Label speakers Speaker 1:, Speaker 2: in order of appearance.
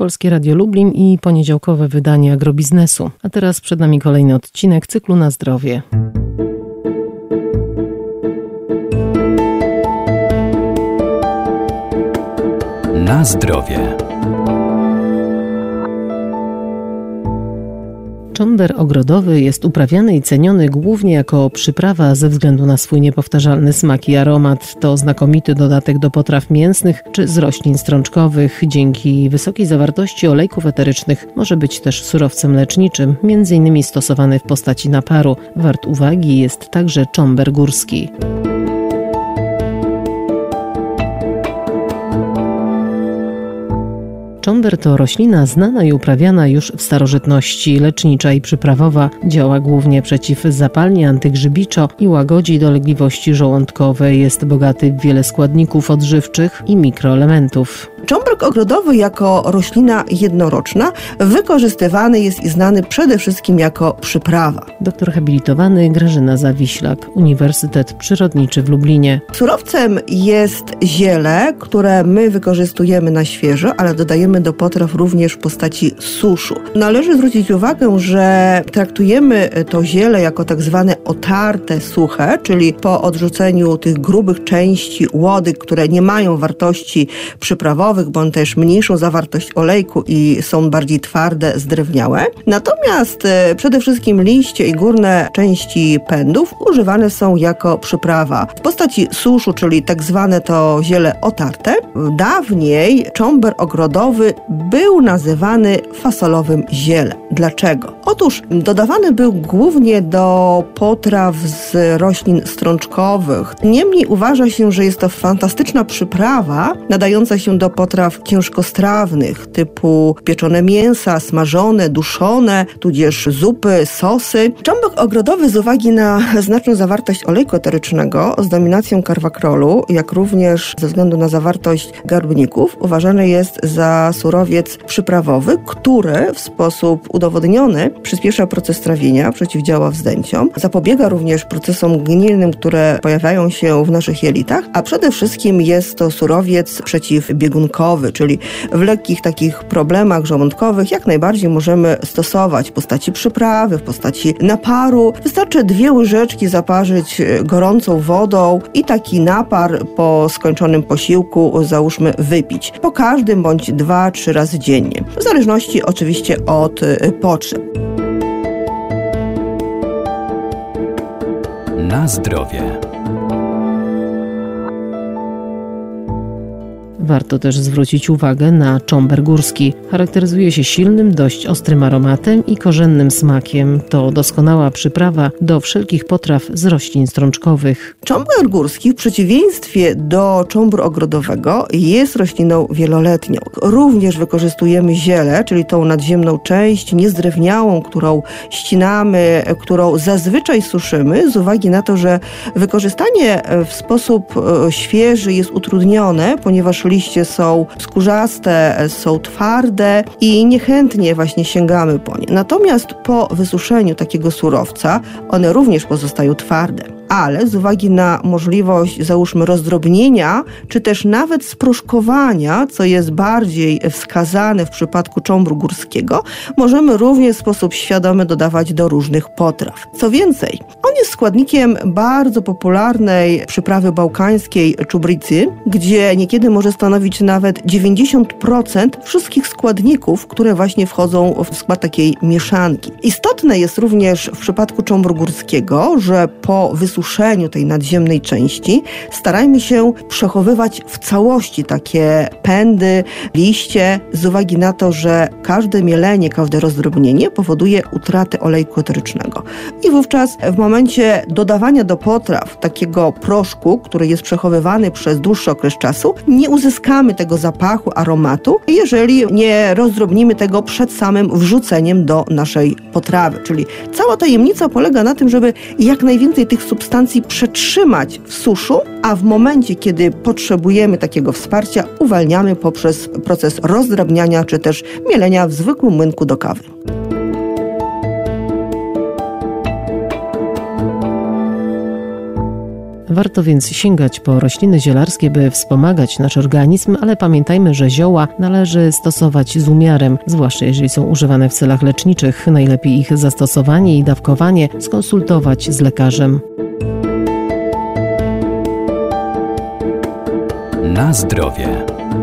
Speaker 1: Polskie Radio Lublin i poniedziałkowe wydanie Agrobiznesu. A teraz przed nami kolejny odcinek cyklu Na zdrowie.
Speaker 2: Na zdrowie.
Speaker 1: Czomber ogrodowy jest uprawiany i ceniony głównie jako przyprawa ze względu na swój niepowtarzalny smak i aromat. To znakomity dodatek do potraw mięsnych czy z roślin strączkowych. Dzięki wysokiej zawartości olejków eterycznych może być też surowcem leczniczym, m.in. stosowany w postaci naparu. Wart uwagi jest także czomber górski. Czomber to roślina znana i uprawiana już w starożytności. Lecznicza i przyprawowa, działa głównie przeciwzapalnie, antygrzybiczo i łagodzi dolegliwości żołądkowe. Jest bogaty w wiele składników odżywczych i mikroelementów.
Speaker 3: Czomber ogrodowy jako roślina jednoroczna wykorzystywany jest i znany przede wszystkim jako przyprawa.
Speaker 1: Doktor habilitowany Grażyna Zawiślak, Uniwersytet Przyrodniczy w Lublinie.
Speaker 3: Surowcem jest ziele, które my wykorzystujemy na świeżo, ale dodajemy do potraw również w postaci suszu. Należy zwrócić uwagę, że traktujemy to ziele jako tak zwane otarte, suche, czyli po odrzuceniu tych grubych części łodyg, które nie mają wartości przyprawowych, bądź też mniejszą zawartość olejku i są bardziej twarde, zdrewniałe. Natomiast przede wszystkim liście i górne części pędów używane są jako przyprawa w postaci suszu, czyli tak zwane to ziele otarte. Dawniej czomber ogrodowy był nazywany fasolowym zielem. Dlaczego? Otóż dodawany był głównie do potraw z roślin strączkowych. Niemniej uważa się, że jest to fantastyczna przyprawa nadająca się do potraw ciężkostrawnych typu pieczone mięsa, smażone, duszone, tudzież zupy, sosy. Czomber ogrodowy z uwagi na znaczną zawartość olejku eterycznego z dominacją karwakrolu, jak również ze względu na zawartość garbników, uważany jest za surowiec przyprawowy, który w sposób udowodniony przyspiesza proces trawienia, przeciwdziała wzdęciom, zapobiega również procesom gnilnym, które pojawiają się w naszych jelitach, a przede wszystkim jest to surowiec przeciwbiegunkowy, czyli w lekkich takich problemach żołądkowych jak najbardziej możemy stosować w postaci przyprawy, w postaci naparu. Wystarczy 2 łyżeczki zaparzyć gorącą wodą i taki napar po skończonym posiłku, załóżmy, wypić. Po każdym bądź 2-3 razy dziennie. W zależności oczywiście od potrzeb.
Speaker 2: Na zdrowie.
Speaker 1: Warto też zwrócić uwagę na czomber górski. Charakteryzuje się silnym, dość ostrym aromatem i korzennym smakiem. To doskonała przyprawa do wszelkich potraw z roślin strączkowych.
Speaker 3: Czomber górski w przeciwieństwie do czombru ogrodowego jest rośliną wieloletnią. Również wykorzystujemy ziele, czyli tą nadziemną część niezdrewniałą, którą ścinamy, którą zazwyczaj suszymy z uwagi na to, że wykorzystanie w sposób świeży jest utrudnione, ponieważ liście są skórzaste, są twarde i niechętnie właśnie sięgamy po nie. Natomiast po wysuszeniu takiego surowca one również pozostają twarde. Ale z uwagi na możliwość, załóżmy, rozdrobnienia, czy też nawet sproszkowania, co jest bardziej wskazane w przypadku czombru górskiego, możemy również w sposób świadomy dodawać do różnych potraw. Co więcej, on jest składnikiem bardzo popularnej przyprawy bałkańskiej czubricy, gdzie niekiedy może stanowić nawet 90% wszystkich składników, które właśnie wchodzą w skład takiej mieszanki. Istotne jest również w przypadku czombru górskiego, że po wysuszeniu tej nadziemnej części starajmy się przechowywać w całości takie pędy, liście, z uwagi na to, że każde mielenie, każde rozdrobnienie powoduje utratę olejku eterycznego. I wówczas w momencie dodawania do potraw takiego proszku, który jest przechowywany przez dłuższy okres czasu, nie uzyskamy tego zapachu, aromatu, jeżeli nie rozdrobnimy tego przed samym wrzuceniem do naszej potrawy. Czyli cała tajemnica polega na tym, żeby jak najwięcej tych substancji przetrzymać w suszu, a w momencie, kiedy potrzebujemy takiego wsparcia, uwalniamy poprzez proces rozdrabniania czy też mielenia w zwykłym młynku do kawy.
Speaker 1: Warto więc sięgać po rośliny zielarskie, by wspomagać nasz organizm, ale pamiętajmy, że zioła należy stosować z umiarem, zwłaszcza jeżeli są używane w celach leczniczych. Najlepiej ich zastosowanie i dawkowanie skonsultować z lekarzem.
Speaker 2: Na zdrowie.